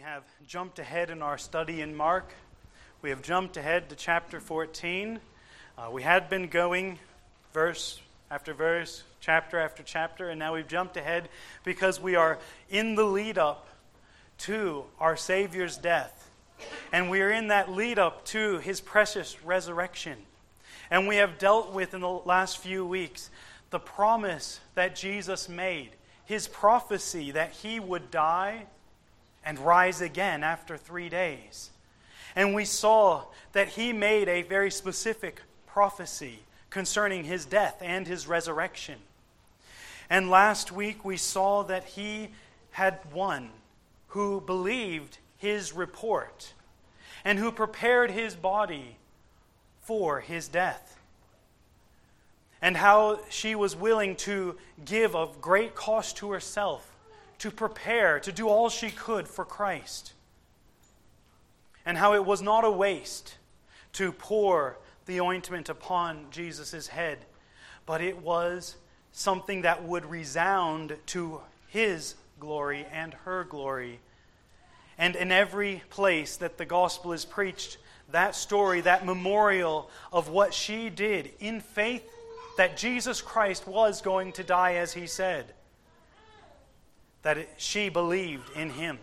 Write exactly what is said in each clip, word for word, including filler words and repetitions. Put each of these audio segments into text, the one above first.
have jumped ahead in our study in Mark. We have jumped ahead to chapter fourteen. Uh, we had been going verse after verse, chapter after chapter, and now we've jumped ahead because we are in the lead up to our Savior's death. And we are in that lead up to His precious resurrection. And we have dealt with in the last few weeks the promise that Jesus made, His prophecy that He would die and rise again after three days. And we saw that He made a very specific prophecy concerning His death and His resurrection. And last week we saw that He had one who believed His report and who prepared His body for His death. And how she was willing to give of great cost to herself to prepare, to do all she could for Christ. And how it was not a waste to pour the ointment upon Jesus' head, but it was something that would resound to His glory and her glory. And in every place that the gospel is preached, that story, that memorial of what she did in faith that Jesus Christ was going to die as He said, that it, she believed in Him.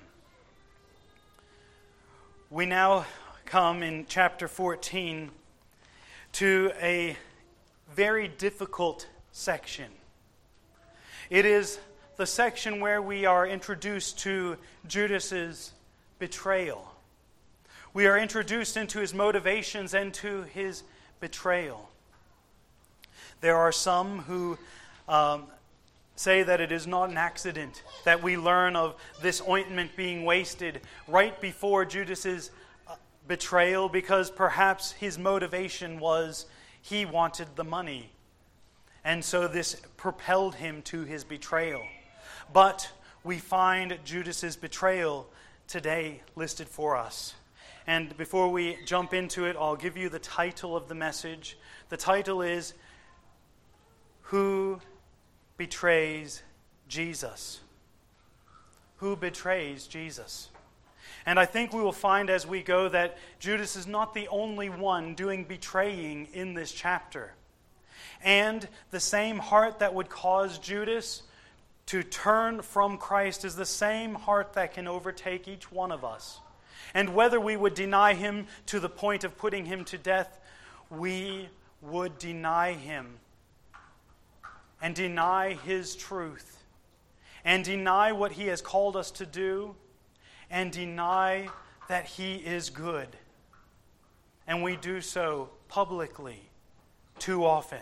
We now come in chapter fourteen to a very difficult section. It is the section where we are introduced to Judas's betrayal. We are introduced into his motivations and to his betrayal. There are some who um, say that it is not an accident that we learn of this ointment being wasted right before Judas's betrayal, because perhaps his motivation was he wanted the money. And so this propelled him to his betrayal. But we find Judas's betrayal today listed for us. And before we jump into it, I'll give you the title of the message. The title is, Who Betrays Jesus? Who betrays Jesus? And I think we will find as we go that Judas is not the only one doing betraying in this chapter. And the same heart that would cause Judas to turn from Christ is the same heart that can overtake each one of us. And whether we would deny Him to the point of putting Him to death, we would deny Him and deny His truth, and deny what He has called us to do, and deny that He is good. And we do so publicly too often.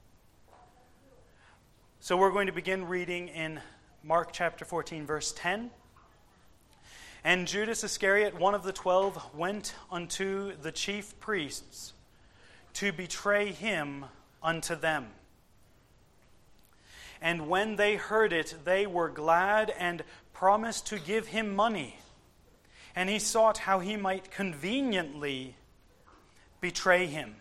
So we're going to begin reading in Mark chapter fourteen, verse ten. And Judas Iscariot, one of the twelve, went unto the chief priests to betray Him unto them. And when they heard it, they were glad and promised to give Him money. And he sought how he might conveniently betray Him.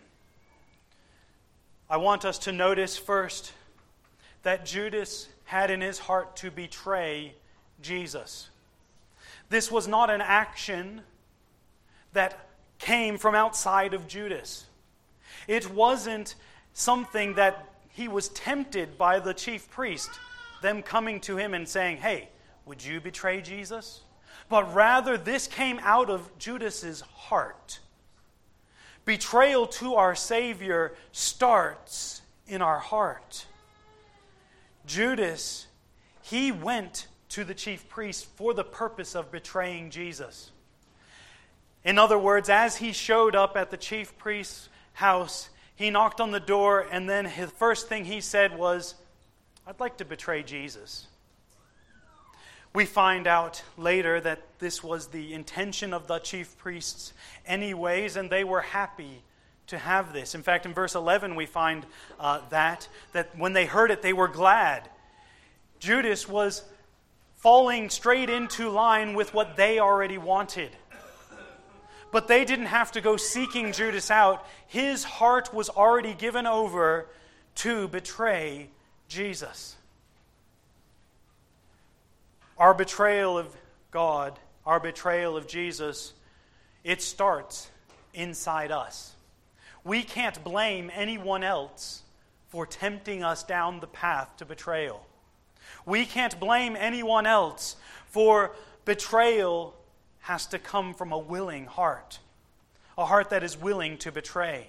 I want us to notice first that Judas had in his heart to betray Jesus. This was not an action that came from outside of Judas. It wasn't something that he was tempted by the chief priest, them coming to him and saying, hey, would you betray Jesus? But rather, this came out of Judas's heart. Betrayal to our Savior starts in our heart. Judas, he went to the chief priest for the purpose of betraying Jesus. In other words, as he showed up at the chief priest's house, he knocked on the door, and then his first thing he said was, I'd like to betray Jesus. We find out later that this was the intention of the chief priests anyways, and they were happy to have this. In fact, in verse eleven we find uh, that, that when they heard it, they were glad. Judas was falling straight into line with what they already wanted. But they didn't have to go seeking Judas out. His heart was already given over to betray Jesus. Our betrayal of God our betrayal of Jesus, it starts inside us. We can't blame anyone else for tempting us down the path to betrayal. We can't blame anyone else, for betrayal has to come from a willing heart, a heart that is willing to betray.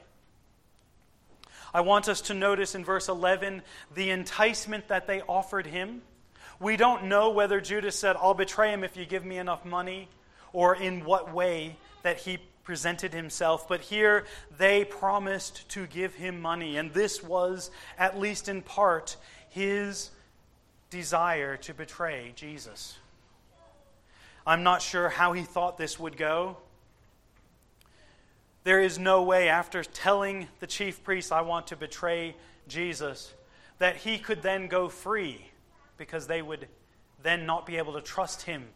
I want us to notice in verse eleven the enticement that they offered him. We don't know whether Judas said, "I'll betray him if you give me enough money," or in what way that he presented himself. But here they promised to give him money, and this was, at least in part, his desire to betray Jesus. I'm not sure how he thought this would go. There is no way, after telling the chief priests, "I want to betray Jesus," that he could then go free, because they would then not be able to trust him.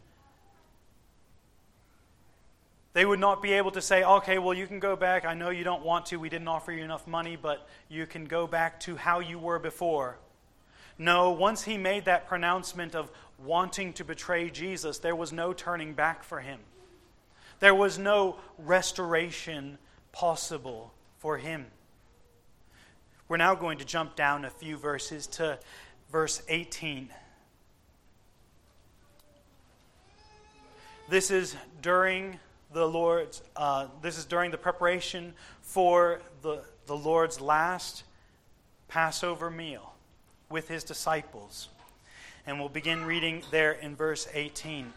They would not be able to say, "Okay, well, you can go back. I know you don't want to. We didn't offer you enough money, but you can go back to how you were before." No, once he made that pronouncement of wanting to betray Jesus, there was no turning back for him. There was no restoration possible for him. We're now going to jump down a few verses to verse eighteen. This is during the Lord's. Uh, this is during the preparation for the the Lord's last Passover meal with his disciples, and we'll begin reading there in verse eighteen.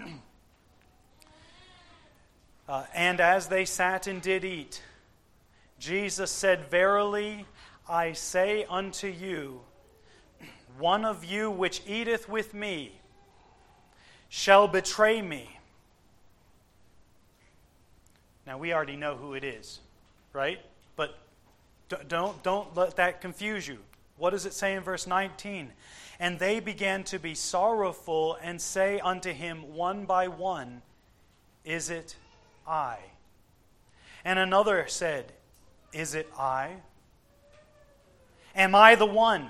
uh, and as they sat and did eat, Jesus said, "Verily I say unto you, one of you which eateth with me shall betray me." Now we already know who it is, right? But don't, don't let that confuse you. What does it say in verse nineteen? And they began to be sorrowful and say unto him one by one, "Is it I?" And another said, "Is it I? Am I the one?"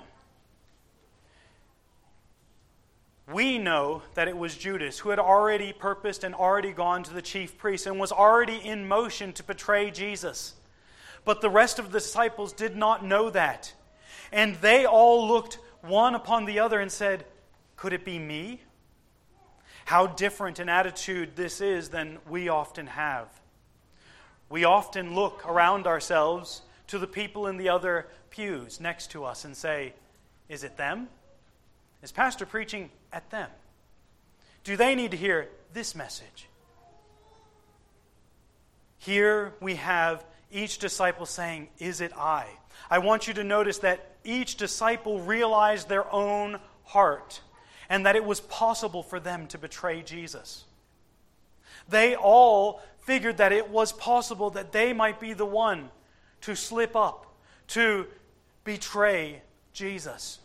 We know that it was Judas who had already purposed and already gone to the chief priests and was already in motion to betray Jesus. But the rest of the disciples did not know that. And they all looked one upon the other and said, "Could it be me?" How different an attitude this is than we often have. We often look around ourselves to the people in the other pews next to us and say, "Is it them? Is Pastor preaching at them? Do they need to hear this message?" Here we have each disciple saying, "Is it I?" I want you to notice that each disciple realized their own heart and that it was possible for them to betray Jesus. They all figured that it was possible that they might be the one to slip up, to betray Jesus.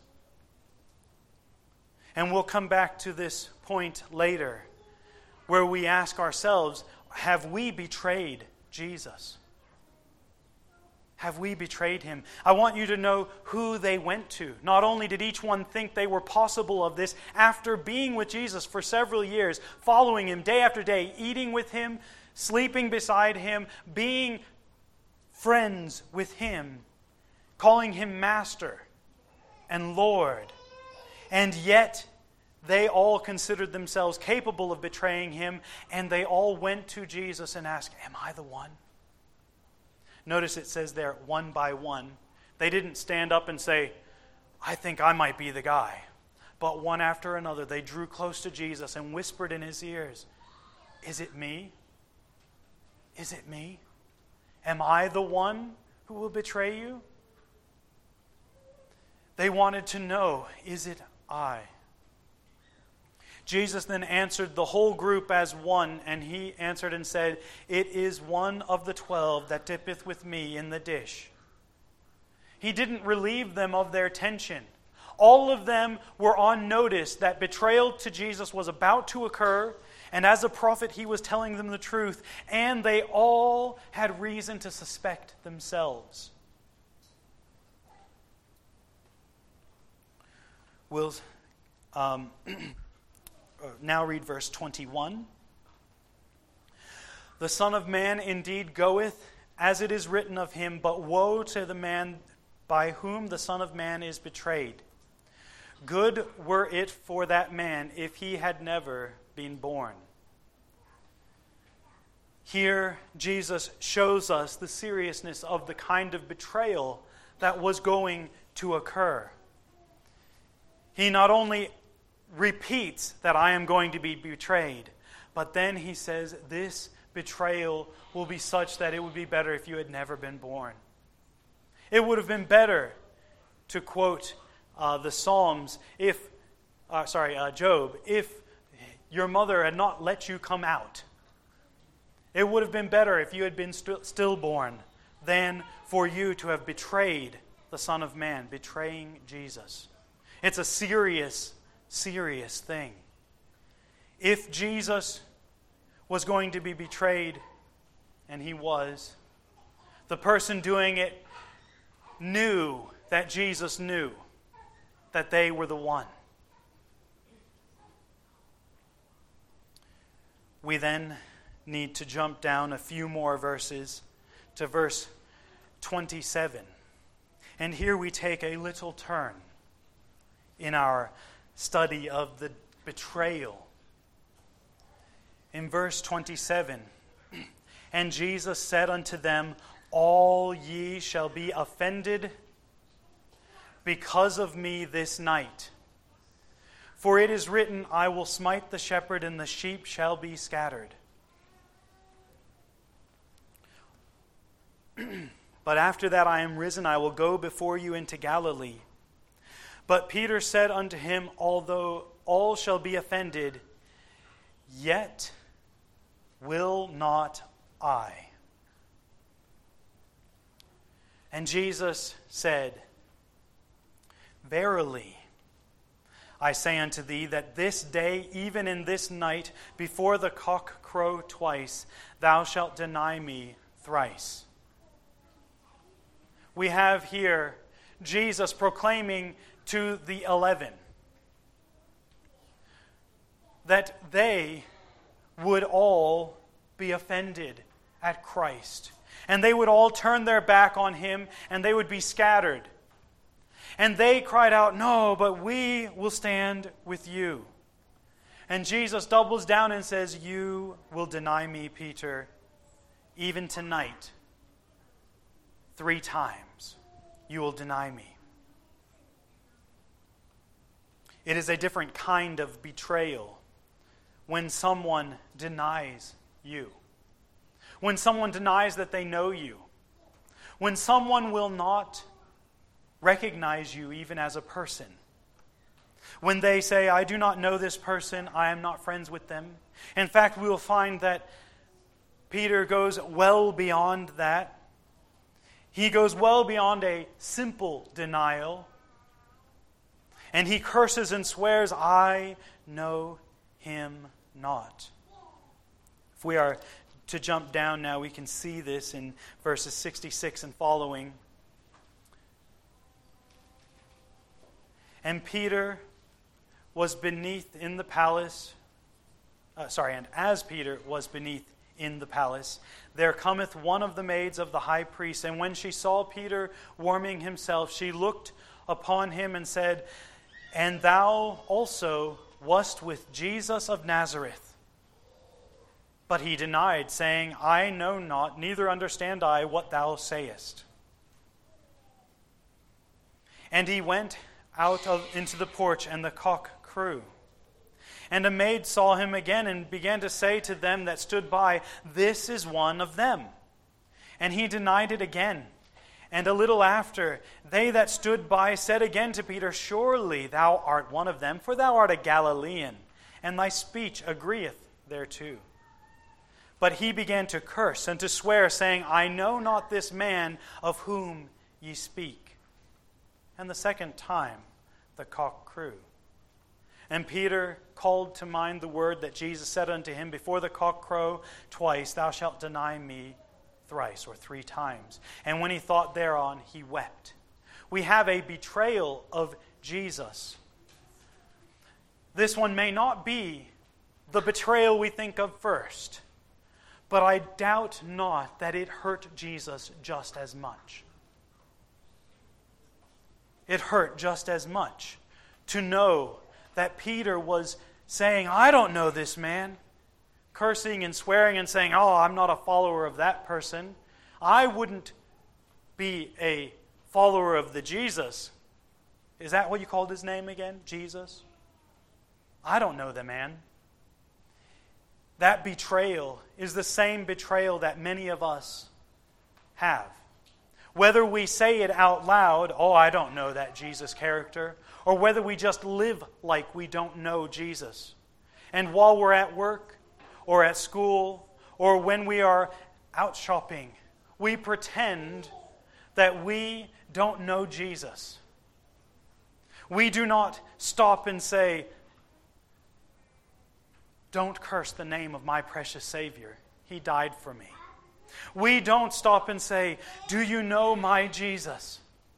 And we'll come back to this point later, where we ask ourselves, have we betrayed Jesus? Have we betrayed him? I want you to know who they went to. Not only did each one think they were possible of this, after being with Jesus for several years, following him day after day, eating with him, sleeping beside him, being friends with him, calling him Master and Lord. And yet, they all considered themselves capable of betraying him, and they all went to Jesus and asked, "Am I the one?" Notice it says there, one by one. They didn't stand up and say, "I think I might be the guy." But one after another, they drew close to Jesus and whispered in his ears, "Is it me? Is it me? Am I the one who will betray you?" They wanted to know, is it I? Jesus then answered the whole group as one, and he answered and said, "It is one of the twelve that dippeth with me in the dish." He didn't relieve them of their tension. All of them were on notice that betrayal to Jesus was about to occur, and as a prophet he was telling them the truth, and they all had reason to suspect themselves. We'll um, now read verse twenty-one. The Son of Man indeed goeth, as it is written of him, but woe to the man by whom the Son of Man is betrayed. Good were it for that man if he had never been born. Here, Jesus shows us the seriousness of the kind of betrayal that was going to occur. He not only repeats that I am going to be betrayed, but then he says this betrayal will be such that it would be better if you had never been born. It would have been better, to quote uh, the Psalms, if, uh, sorry, uh, Job, if your mother had not let you come out. It would have been better if you had been st- stillborn than for you to have betrayed the Son of Man, betraying Jesus. It's a serious, serious thing. If Jesus was going to be betrayed, and he was, the person doing it knew that Jesus knew that they were the one. We then need to jump down a few more verses to verse twenty-seven. And here we take a little turn in our study of the betrayal. In verse twenty-seven, and Jesus said unto them, all ye shall be offended because of me this night. For it is written, I will smite the shepherd, and the sheep shall be scattered. But after that I am risen, I will go before you into Galilee. But Peter said unto him, although all shall be offended, yet will not I. And Jesus said, verily, I say unto thee, that this day, even in this night, before the cock crow twice, thou shalt deny me thrice. We have here Jesus proclaiming to the eleven that they would all be offended at Christ. And they would all turn their back on him, and they would be scattered. And they cried out, no, but we will stand with you. And Jesus doubles down and says, you will deny me, Peter, even tonight. Three times you will deny me. It is a different kind of betrayal when someone denies you. When someone denies that they know you. When someone will not recognize you even as a person. When they say, I do not know this person, I am not friends with them. In fact, we will find that Peter goes well beyond that. He goes well beyond a simple denial. And he curses and swears, I know him not. If we are to jump down now, we can see this in verses sixty-six and following. And Peter was beneath in the palace, uh, sorry, and as Peter was beneath in the palace, there cometh one of the maids of the high priest, and when she saw Peter warming himself, she looked upon him and said, and thou also wast with Jesus of Nazareth. But he denied, saying, I know not, neither understand I what thou sayest. And he went out of, into the porch, and the cock crew. And a maid saw him again, and began to say to them that stood by, this is one of them. And he denied it again. And a little after, they that stood by said again to Peter, surely thou art one of them, for thou art a Galilean, and thy speech agreeth thereto. But he began to curse and to swear, saying, I know not this man of whom ye speak. And the second time the cock crew. And Peter called to mind the word that Jesus said unto him, before the cock crow twice, thou shalt deny me thrice, or three times. And when he thought thereon, he wept. We have a betrayal of Jesus. This one may not be the betrayal we think of first, but I doubt not that it hurt Jesus just as much. It hurt just as much to know that Peter was saying, I don't know this man, cursing and swearing and saying, oh, I'm not a follower of that person. I wouldn't be a follower of the Jesus. Is that what you called his name again? Jesus? I don't know the man. That betrayal is the same betrayal that many of us have. Whether we say it out loud, oh, I don't know that Jesus character, or whether we just live like we don't know Jesus. And while we're at work, or at school, or when we are out shopping, we pretend that we don't know Jesus. We do not stop and say, don't curse the name of my precious Savior. He died for me. We don't stop and say, do you know my Jesus?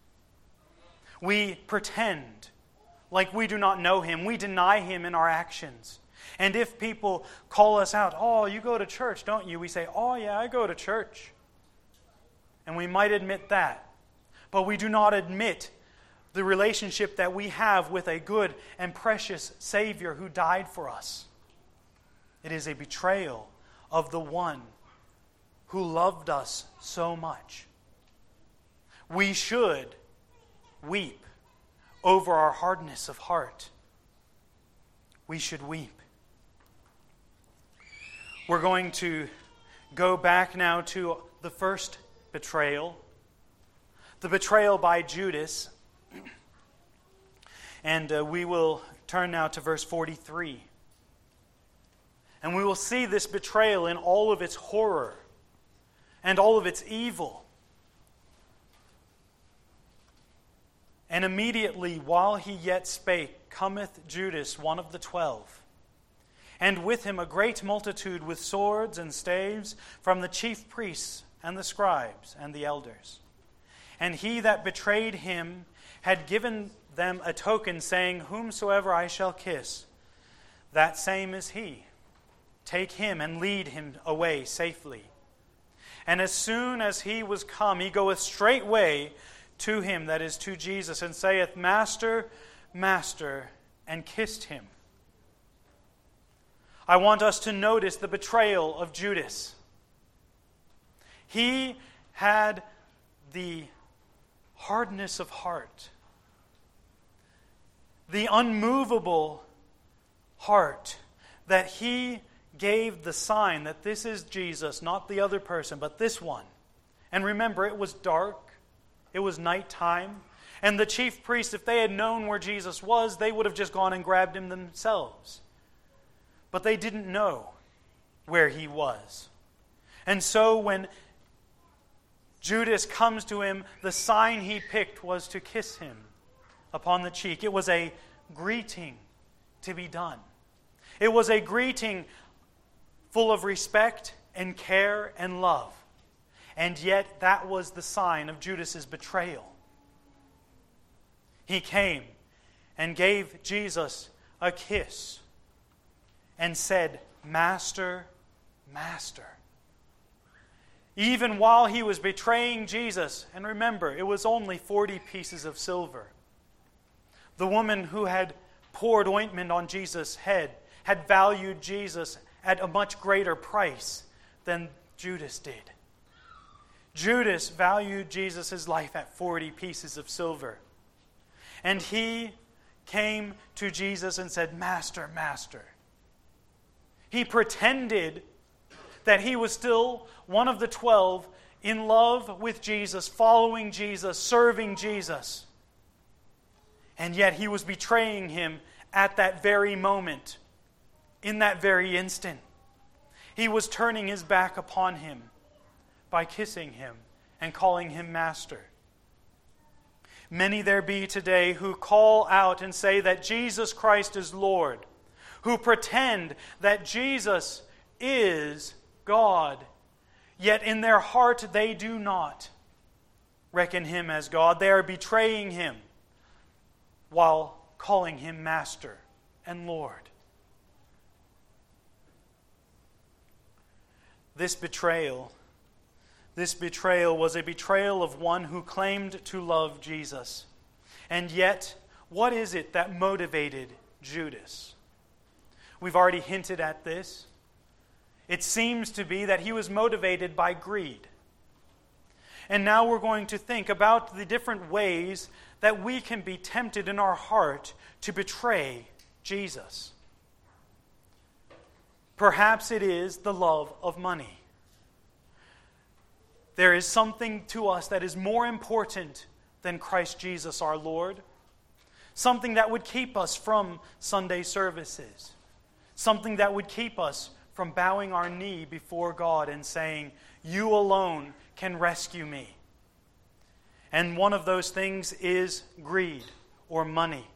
We pretend like we do not know Him. We deny Him in our actions. And if people call us out, oh, you go to church, don't you? We say, oh, yeah, I go to church. And we might admit that. But we do not admit the relationship that we have with a good and precious Savior who died for us. It is a betrayal of the one who loved us so much. We should weep over our hardness of heart. We should weep. We're going to go back now to the first betrayal, the betrayal by Judas. And uh, we will turn now to verse forty-three. And we will see this betrayal in all of its horror and all of its evil. And immediately, while he yet spake, cometh Judas, one of the twelve, and with him a great multitude with swords and staves from the chief priests and the scribes and the elders. And he that betrayed him had given them a token, saying, whomsoever I shall kiss, that same is he. Take him and lead him away safely. And as soon as he was come, he goeth straightway to him, that is to Jesus, and saith, Master, Master, and kissed him. I want us to notice the betrayal of Judas. He had the hardness of heart, the unmovable heart, that he gave the sign that this is Jesus, not the other person, but this one. And remember, it was dark. It was nighttime. And the chief priests, if they had known where Jesus was, they would have just gone and grabbed him themselves. But they didn't know where he was. And so when Judas comes to him, the sign he picked was to kiss him upon the cheek. It was a greeting to be done. It was a greeting full of respect and care and love. And yet that was the sign of Judas's betrayal. He came and gave Jesus a kiss and said, Master, Master. Even while he was betraying Jesus, and remember, it was only forty pieces of silver. The woman who had poured ointment on Jesus' head had valued Jesus at a much greater price than Judas did. Judas valued Jesus' life at forty pieces of silver. And he came to Jesus and said, Master, Master. He pretended that he was still one of the twelve, in love with Jesus, following Jesus, serving Jesus. And yet he was betraying him at that very moment, in that very instant. He was turning his back upon him by kissing him and calling him Master. Many there be today who call out and say that Jesus Christ is Lord, who pretend that Jesus is God, yet in their heart they do not reckon Him as God. They are betraying Him while calling Him Master and Lord. this betrayal, this betrayal was a betrayal of one who claimed to love Jesus. And yet, what is it that motivated Judas? We've already hinted at this. It seems to be that he was motivated by greed. And now we're going to think about the different ways that we can be tempted in our heart to betray Jesus. Perhaps it is the love of money. There is something to us that is more important than Christ Jesus our Lord. Something that would keep us from Sunday services. Something that would keep us from bowing our knee before God and saying, "You alone can rescue me." And one of those things is greed or money.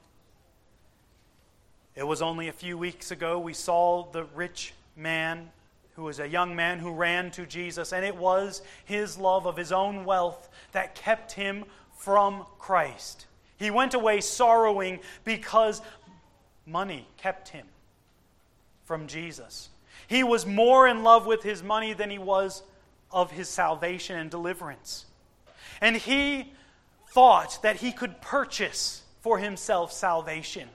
It was only a few weeks ago we saw the rich man who was a young man who ran to Jesus, and it was his love of his own wealth that kept him from Christ. He went away sorrowing because money kept him from Jesus. He was more in love with his money than he was of his salvation and deliverance. And he thought that he could purchase for himself salvation.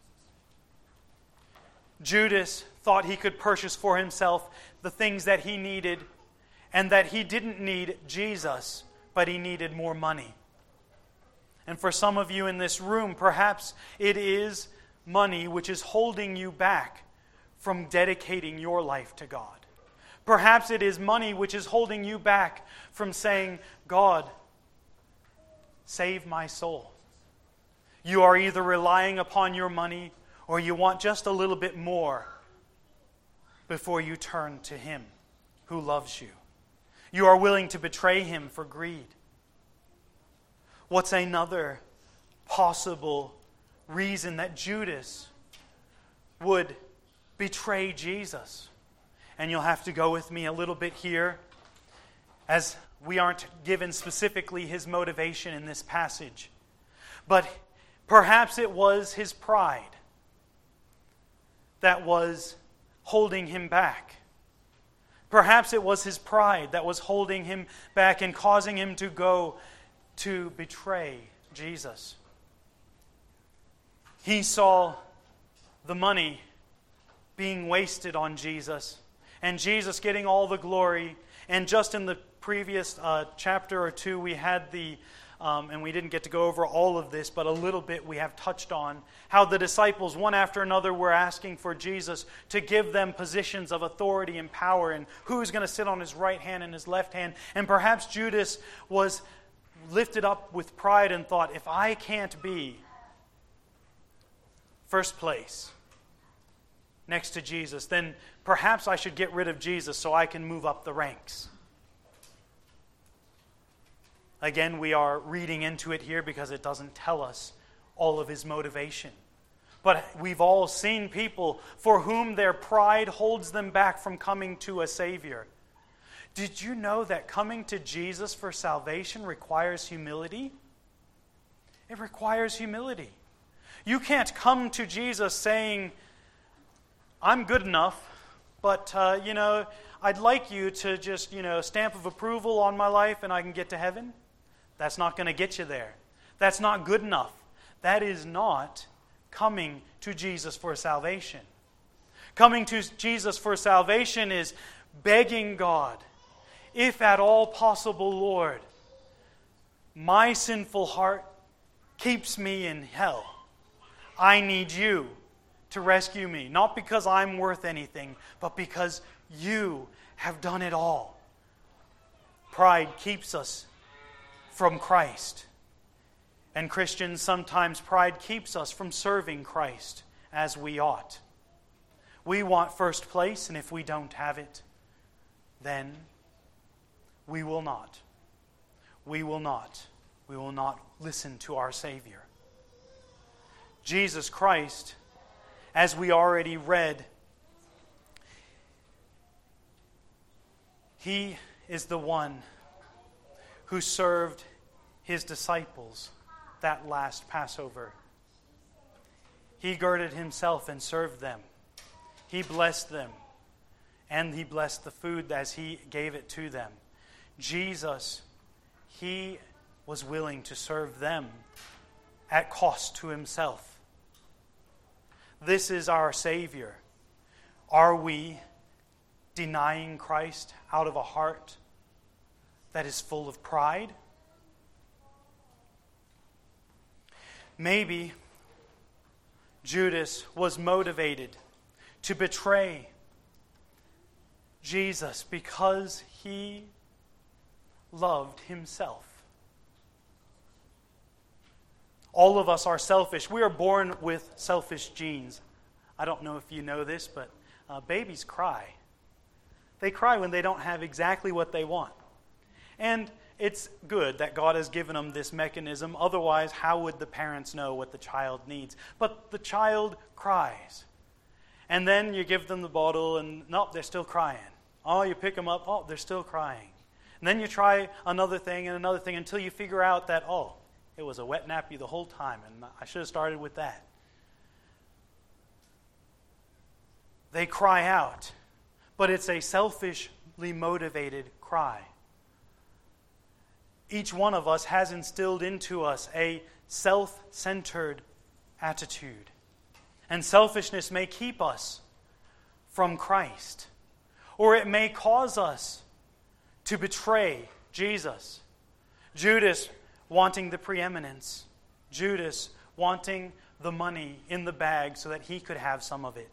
Judas thought he could purchase for himself the things that he needed, and that he didn't need Jesus, but he needed more money. And for some of you in this room, perhaps it is money which is holding you back from dedicating your life to God. Perhaps it is money which is holding you back from saying, "God, save my soul." You are either relying upon your money or you want just a little bit more before you turn to Him who loves you. You are willing to betray Him for greed. What's another possible reason that Judas would betray Jesus? And you'll have to go with me a little bit here, as we aren't given specifically his motivation in this passage. But perhaps it was his pride that was holding him back. Perhaps it was his pride that was holding him back and causing him to go to betray Jesus. He saw the money being wasted on Jesus, and Jesus getting all the glory. And just in the previous uh, chapter or two, we had the, um, and we didn't get to go over all of this, but a little bit we have touched on, how the disciples, one after another, were asking for Jesus to give them positions of authority and power, and who's going to sit on his right hand and his left hand. And perhaps Judas was lifted up with pride and thought, if I can't be first place next to Jesus, then perhaps I should get rid of Jesus so I can move up the ranks. Again, we are reading into it here because it doesn't tell us all of his motivation. But we've all seen people for whom their pride holds them back from coming to a Savior. Did you know that coming to Jesus for salvation requires humility? It requires humility. You can't come to Jesus saying, I'm good enough, but, uh, you know, I'd like you to just, you know, stamp of approval on my life and I can get to heaven. That's not going to get you there. That's not good enough. That is not coming to Jesus for salvation. Coming to Jesus for salvation is begging God, if at all possible, Lord, my sinful heart keeps me in hell. I need you to rescue me, not because I'm worth anything, but because you have done it all. Pride keeps us from Christ. And Christians, sometimes pride keeps us from serving Christ as we ought. We want first place, and if we don't have it, then we will not. We will not. We will not listen to our Savior. Jesus Christ, as we already read, He is the one who served His disciples that last Passover. He girded Himself and served them. He blessed them. and he blessed the food as he gave it to them. Jesus, he was willing to serve them at cost to himself. This is our Savior. Are we denying Christ out of a heart that is full of pride? Maybe Judas was motivated to betray Jesus because he loved himself. All of us are selfish. We are born with selfish genes. I don't know if you know this, but uh, babies cry. They cry when they don't have exactly what they want. And it's good that God has given them this mechanism. Otherwise, how would the parents know what the child needs? But the child cries. And then you give them the bottle and nope, they're still crying. Oh, you pick them up, oh, they're still crying. And then you try another thing and another thing until you figure out that, oh, it was a wet nappy the whole time, and I should have started with that. They cry out, but it's a selfishly motivated cry. Each one of us has instilled into us a self-centered attitude. And selfishness may keep us from Christ, or it may cause us to betray Jesus. Judas wanting the preeminence. Judas wanting the money in the bag so that he could have some of it.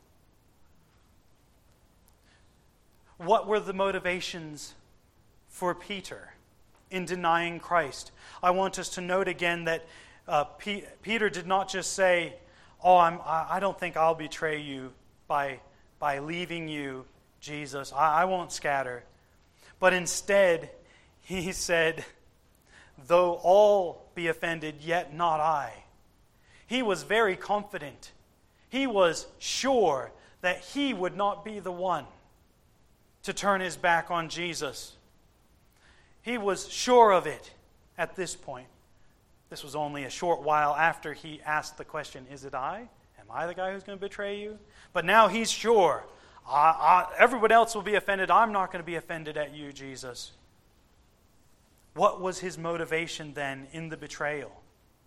What were the motivations for Peter in denying Christ? I want us to note again that uh, P- Peter did not just say, oh, I'm, I don't think I'll betray you by, by leaving you, Jesus. I, I won't scatter. But instead, he said, though all be offended, yet not I. He was very confident. He was sure that he would not be the one to turn his back on Jesus. He was sure of it at this point. This was only a short while after he asked the question, is it I? Am I the guy who's going to betray you? But now he's sure. I, I, everyone else will be offended. I'm not going to be offended at you, Jesus. What was his motivation then in the betrayal?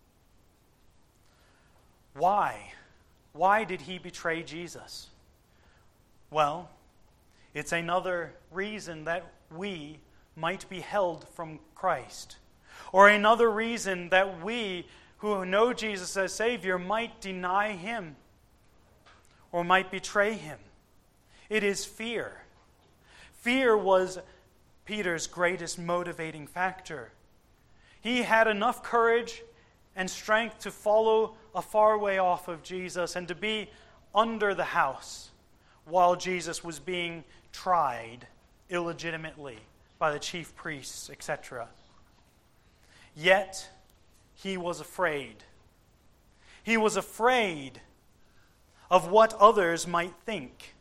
Why? Why did he betray Jesus? Well, it's another reason that we might be held from Christ. Or another reason that we who know Jesus as Savior might deny him or might betray him. It is fear. Fear was Peter's greatest motivating factor. He had enough courage and strength to follow a far way off of Jesus and to be under the house while Jesus was being tried illegitimately by the chief priests, et cetera. Yet, he was afraid. He was afraid of what others might think.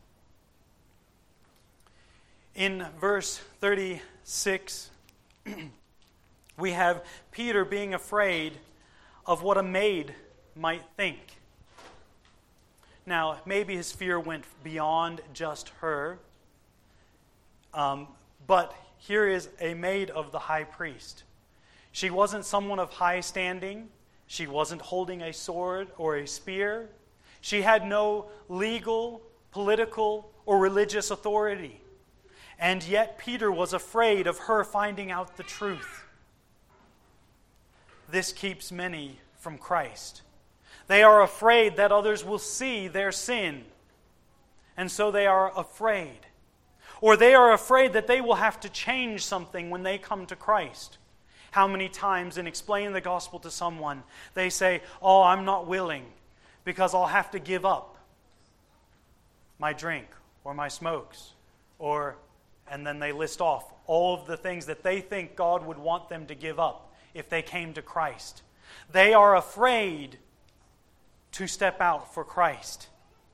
In verse thirty-six, we have Peter being afraid of what a maid might think. Now, maybe his fear went beyond just her, um, but here is a maid of the high priest. She wasn't someone of high standing. She wasn't holding a sword or a spear. She had no legal, political, or religious authority. And yet Peter was afraid of her finding out the truth. This keeps many from Christ. They are afraid that others will see their sin, and so they are afraid. Or they are afraid that they will have to change something when they come to Christ. How many times in explaining the gospel to someone, they say, oh, I'm not willing because I'll have to give up my drink or my smokes, or, and then they list off all of the things that they think God would want them to give up if they came to Christ. They are afraid to step out for Christ.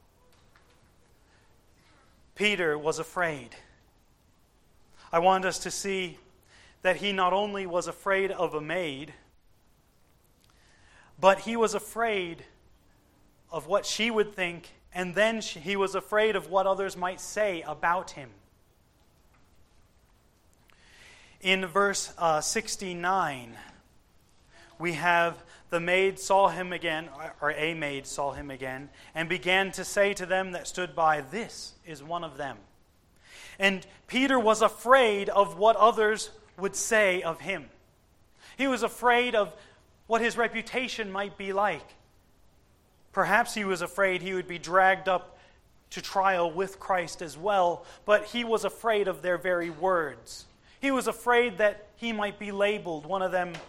Peter was afraid. I want us to see that he not only was afraid of a maid, but he was afraid of what she would think And then he was afraid of what others might say about him. In verse uh, sixty-nine, we have the maid saw him again, or a maid saw him again, and began to say to them that stood by, "This is one of them." And Peter was afraid of what others would say of him. He was afraid of what his reputation might be like. Perhaps he was afraid he would be dragged up to trial with Christ as well, but he was afraid of their very words. He was afraid that he might be labeled one of them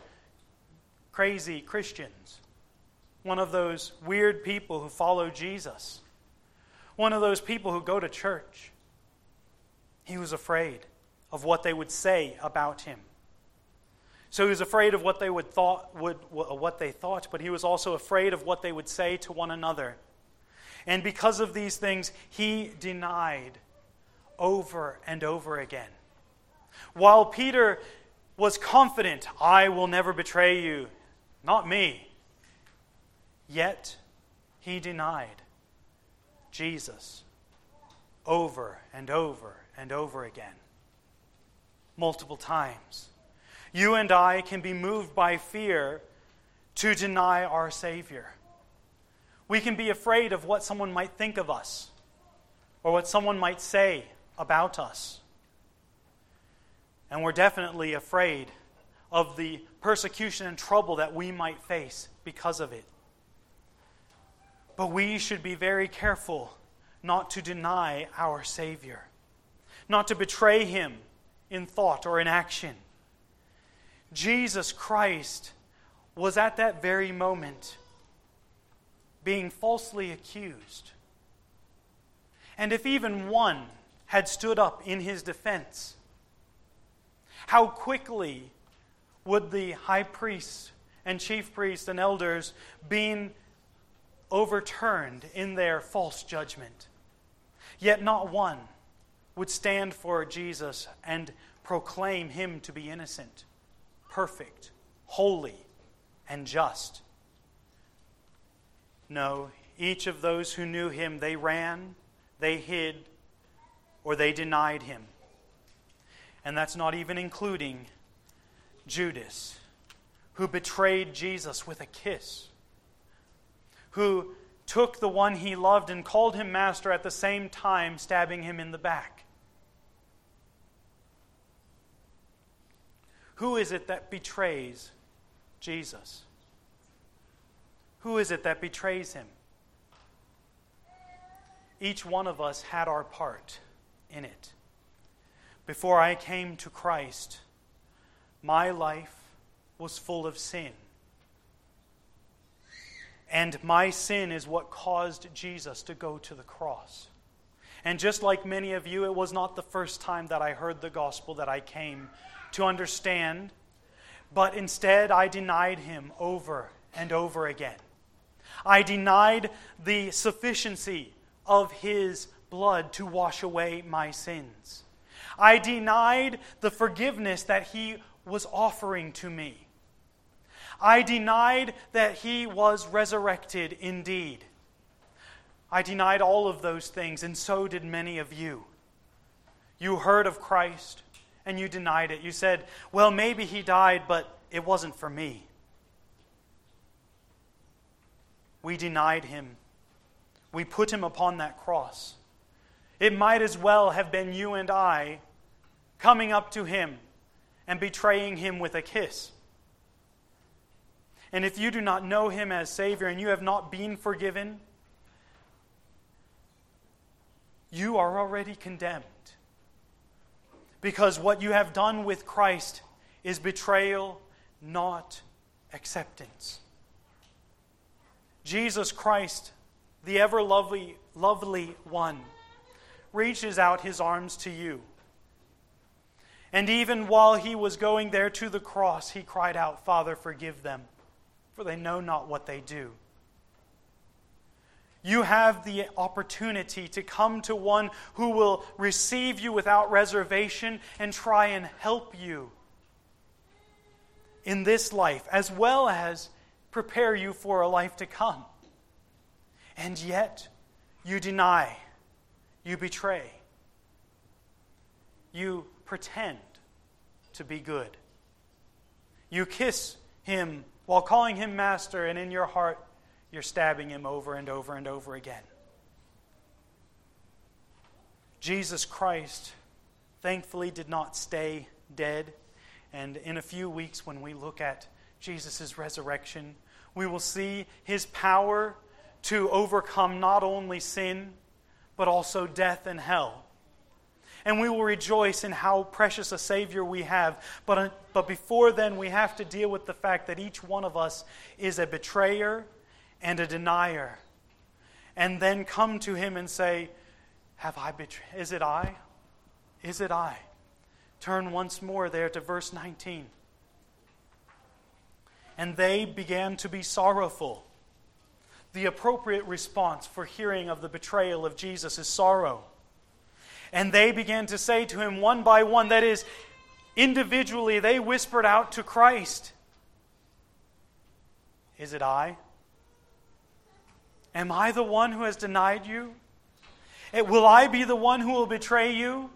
crazy Christians, one of those weird people who follow Jesus, one of those people who go to church. He was afraid of what they would say about him. So he was afraid of what they would thought would what they thought, but he was also afraid of what they would say to one another. And because of these things, he denied over and over again. While Peter was confident, "I will never betray you, not me," yet he denied Jesus over and over and over again, multiple times. You and I can be moved by fear to deny our Savior. We can be afraid of what someone might think of us or what someone might say about us. And we're definitely afraid of the persecution and trouble that we might face because of it. But we should be very careful not to deny our Savior, not to betray Him in thought or in action. Jesus Christ was at that very moment being falsely accused. And if even one had stood up in His defense, how quickly would the high priests and chief priests and elders been overturned in their false judgment? Yet not one would stand for Jesus and proclaim Him to be innocent, perfect, holy, and just. No, each of those who knew Him, they ran, they hid, or they denied Him. And that's not even including Judas, who betrayed Jesus with a kiss, who took the one he loved and called him master, at the same time stabbing him in the back. Who is it that betrays Jesus? Who is it that betrays Him? Each one of us had our part in it. Before I came to Christ, my life was full of sin. And my sin is what caused Jesus to go to the cross. And just like many of you, it was not the first time that I heard the gospel that I came to understand, but instead I denied Him over and over again. I denied the sufficiency of His blood to wash away my sins. I denied the forgiveness that He was offering to me. I denied that He was resurrected indeed. I denied all of those things, and so did many of you. You heard of Christ, and you denied it. You said, well, maybe He died, but it wasn't for me. We denied Him. We put Him upon that cross. It might as well have been you and I coming up to Him and betraying Him with a kiss. And if you do not know Him as Savior and you have not been forgiven, you are already condemned. Because what you have done with Christ is betrayal, not acceptance. Jesus Christ, the ever lovely, lovely one, reaches out His arms to you. And even while He was going there to the cross, He cried out, "Father, forgive them, for they know not what they do." You have the opportunity to come to one who will receive you without reservation and try and help you in this life, as well as prepare you for a life to come. And yet, You deny. You betray. You pretend to be good. You kiss him while calling him master, and in your heart you're stabbing him over and over and over again. Jesus Christ, thankfully, did not stay dead. And in a few weeks, when we look at Jesus' resurrection, we will see his power to overcome not only sin, but also death and hell. And we will rejoice in how precious a Savior we have. But, but before then, we have to deal with the fact that each one of us is a betrayer and a denier. And then come to him and say, Have I betrayed? Is it I? Is it I? Turn once more there to verse nineteen. And they began to be sorrowful. The appropriate response for hearing of the betrayal of Jesus is sorrow. And they began to say to him one by one, that is, individually, they whispered out to Christ, Is it I? Am I the one who has denied you? Will I be the one who will betray you?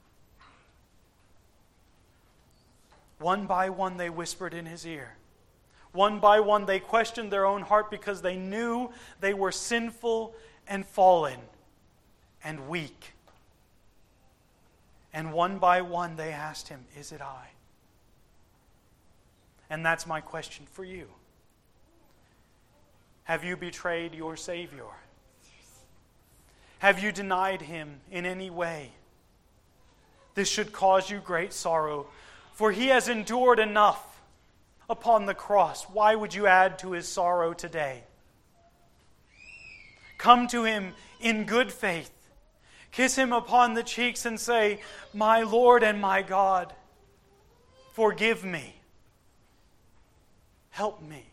One by one they whispered in his ear. One by one they questioned their own heart because they knew they were sinful and fallen and weak. And one by one they asked him, Is it I? And that's my question for you. Have you betrayed your Savior? Have you denied him in any way? This should cause you great sorrow, for he has endured enough upon the cross. Why would you add to his sorrow today? Come to him in good faith. Kiss him upon the cheeks and say, My Lord and my God, forgive me. Help me.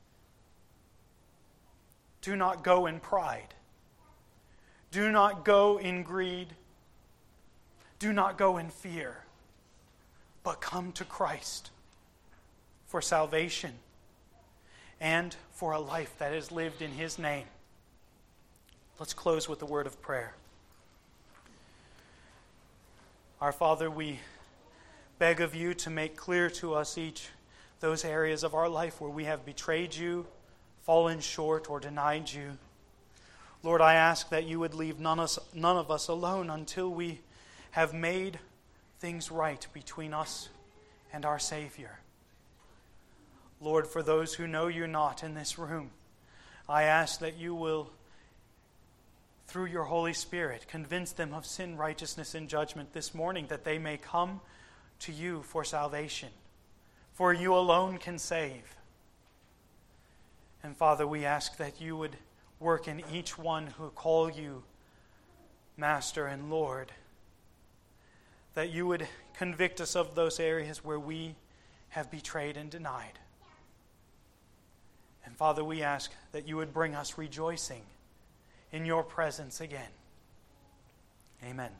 Do not go in pride. Do not go in greed. Do not go in fear. But come to Christ for salvation and for a life that is lived in his name. Let's close with a word of prayer. Our Father, we beg of you to make clear to us each those areas of our life where we have betrayed you, fallen short, or denied you. Lord, I ask that you would leave none of us, none of us alone until we have made things right between us and our Savior. Lord, for those who know you not in this room, I ask that you will, through your Holy Spirit, convince them of sin, righteousness, and judgment this morning, that they may come to you for salvation. For you alone can save. And Father, we ask that you would work in each one who call you Master and Lord, that you would convict us of those areas where we have betrayed and denied. And Father, we ask that you would bring us rejoicing in your presence again. Amen.